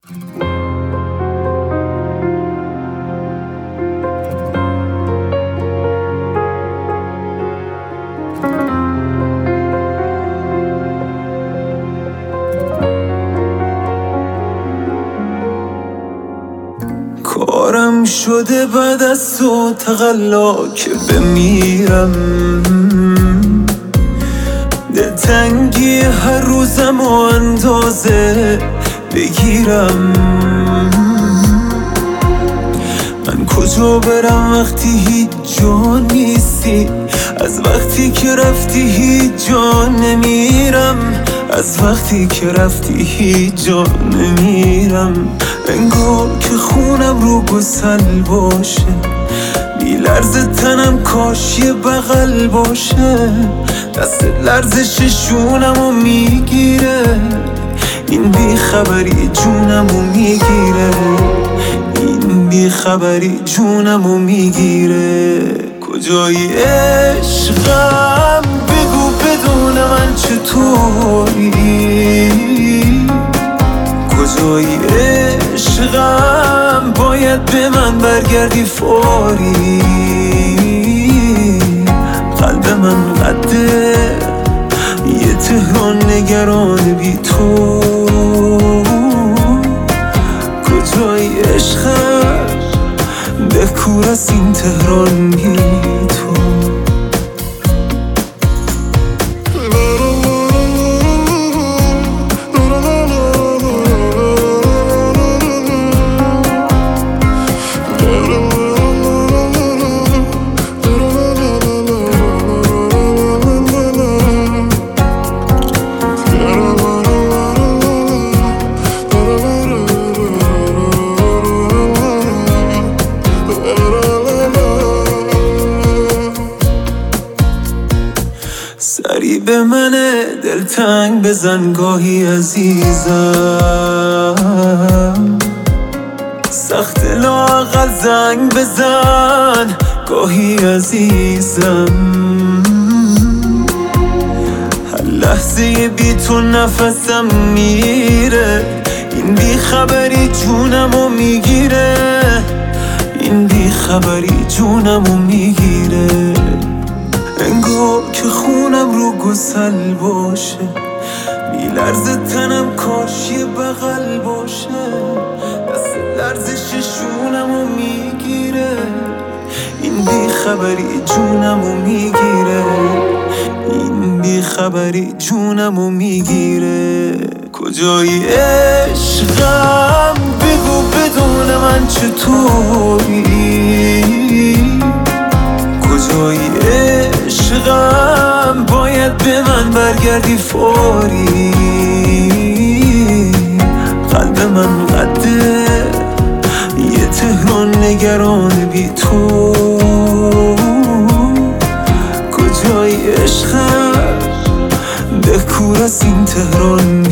کارم شده بعد از تو تقلا که بمیرم، دلتنگی هر روزم و اندازه بگیرم. من کجا برم وقتی هیچ جا نیستی؟ از وقتی که رفتی هیچ جا نمیرم، از وقتی که رفتی هیچ جا نمیرم. انگار که خونم رو گسل باشه، بی لرز تنم کاش یه بغل باشه. دست لرزش شونمو میگیره، این بی خبری جونمو میگیره، این بی خبری جونمو میگیره. کجایی عشقم بگو بدون من چطوری؟ کجایی عشقم باید به من برگردی فوری؟ قلب من قده یه تهران نگران بی تو. کجایی عشقم دکور از این تهران بی تو. سری به منه دلتنگ بزن گاهی عزیزم، سخت لااقل زنگ بزن گاهی عزیزم. هر لحظه بی تو نفسم میره، این بی خبری جونمو میگیره، این بی خبری جونمو میگیره. انگار که خونم رو گسل باشه، بی لرز تنم کاش یه بغل باشه. دست لرزش شونمو میگیره، این بی خبری جونمو میگیره، این بی خبری جونمو میگیره. کجایی عشقم بگو بدون من چطوری؟ کجایی عشقم باید به من برگردی فوری؟ قلب من قده یه تهران نگران بی تو. کجایی عشقم دکور از این تهران